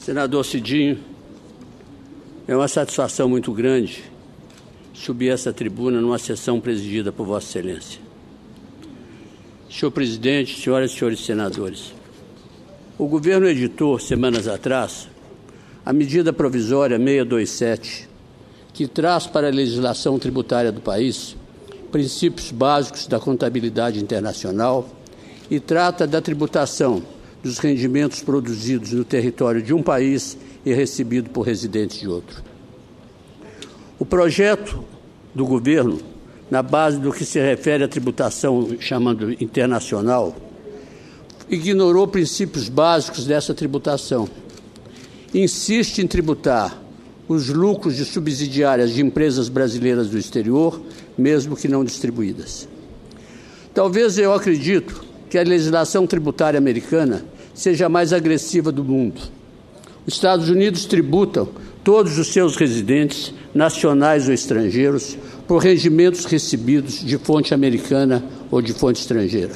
Senador Cidinho, é uma satisfação muito grande subir essa tribuna numa sessão presidida por Vossa Excelência. Senhor presidente, senhoras e senhores senadores, o governo editou, semanas atrás, a medida provisória 627, que traz para a legislação tributária do país princípios básicos da contabilidade internacional e trata da tributação dos rendimentos produzidos no território de um país e recebido por residentes de outro. O projeto do governo, na base do que se refere à tributação chamando internacional, ignorou princípios básicos dessa tributação. Insiste em tributar os lucros de subsidiárias de empresas brasileiras do exterior, mesmo que não distribuídas. Talvez eu acredito que a legislação tributária americana seja a mais agressiva do mundo. Os Estados Unidos tributam todos os seus residentes, nacionais ou estrangeiros, por rendimentos recebidos de fonte americana ou de fonte estrangeira.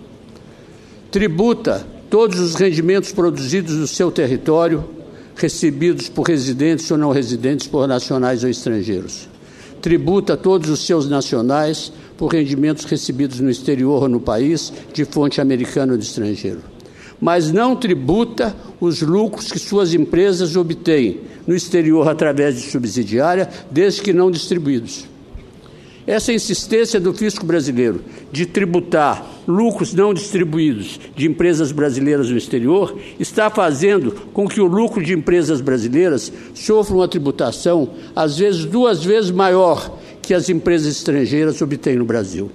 Tributa todos os rendimentos produzidos no seu território, recebidos por residentes ou não residentes, por nacionais ou estrangeiros. Tributa todos os seus nacionais por rendimentos recebidos no exterior ou no país, de fonte americana ou de estrangeiro. Mas não tributa os lucros que suas empresas obtêm no exterior através de subsidiária, desde que não distribuídos. Essa insistência do fisco brasileiro de tributar lucros não distribuídos de empresas brasileiras no exterior está fazendo com que o lucro de empresas brasileiras sofra uma tributação, às vezes 2 vezes maior que as empresas estrangeiras obtêm no Brasil.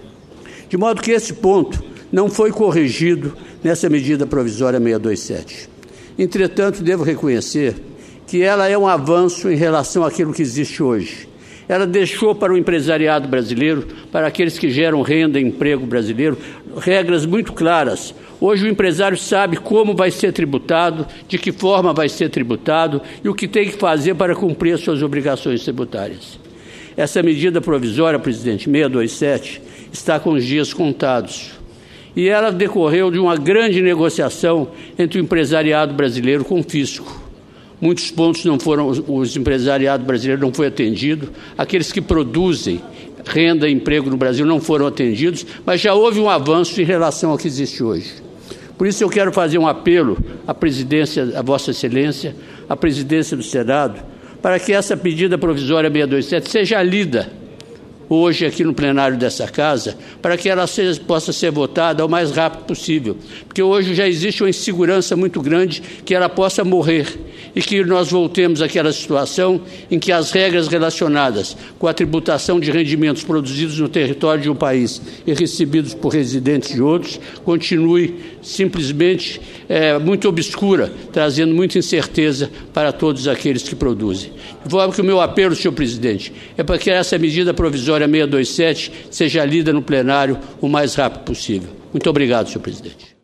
De modo que esse ponto não foi corrigido nessa medida provisória 627. Entretanto, devo reconhecer que ela é um avanço em relação àquilo que existe hoje. Ela deixou para o empresariado brasileiro, para aqueles que geram renda e emprego brasileiro, regras muito claras. Hoje o empresário sabe como vai ser tributado, de que forma vai ser tributado e o que tem que fazer para cumprir as suas obrigações tributárias. Essa medida provisória, presidente, 627, está com os dias contados. E ela decorreu de uma grande negociação entre o empresariado brasileiro com o fisco. Muitos pontos não foram, os empresariado brasileiro não foi atendido, aqueles que produzem renda e emprego no Brasil não foram atendidos, mas já houve um avanço em relação ao que existe hoje. Por isso eu quero fazer um apelo à presidência, à Vossa Excelência, à presidência do Senado, para que essa medida provisória 627 seja lida hoje aqui no plenário dessa casa, para que ela possa ser votada o mais rápido possível, porque hoje já existe uma insegurança muito grande que ela possa morrer e que nós voltemos àquela situação em que as regras relacionadas com a tributação de rendimentos produzidos no território de um país e recebidos por residentes de outros continue simplesmente muito obscura, trazendo muita incerteza para todos aqueles que produzem. De forma que o meu apelo, senhor presidente, é para que essa medida provisória 627 seja lida no plenário o mais rápido possível. Muito obrigado, senhor presidente.